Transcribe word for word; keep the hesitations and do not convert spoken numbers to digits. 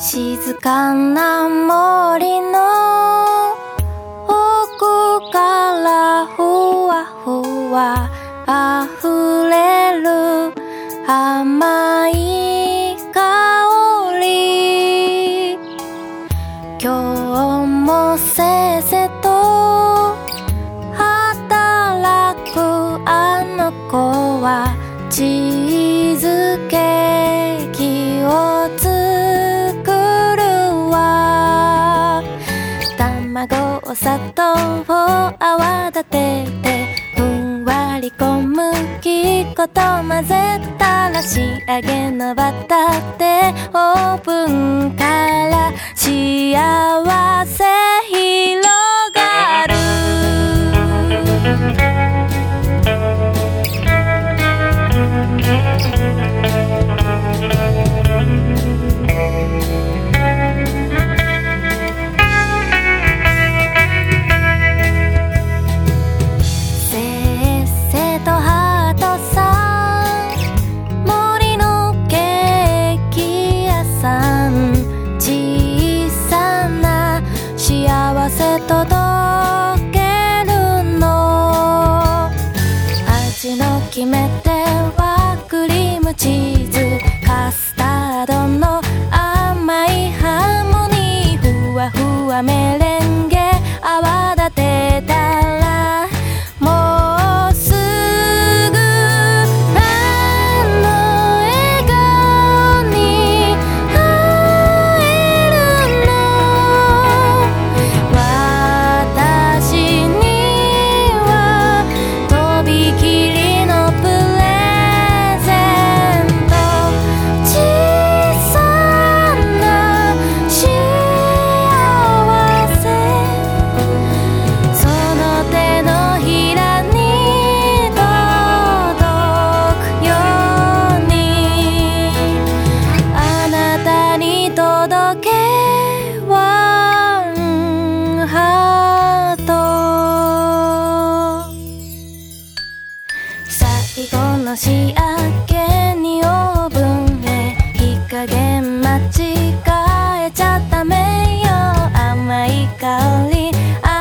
静かな森の奥からふわふわ溢れる甘い香り。今日もせっせと働くあの子はチーズケーキを作るわ。卵お砂糖を泡立ててふんわり小麦粉と混ぜたら仕上げのバターでオーブンから幸せ広がる。決め手はクリームチーズカスタードの甘いハーモニー。ふわふわメレンゲ泡立てたらもうすぐあの笑顔に会えるの。私にはとびきり仕上げにオーブンへ火加減間違えちゃダメよ。甘い香り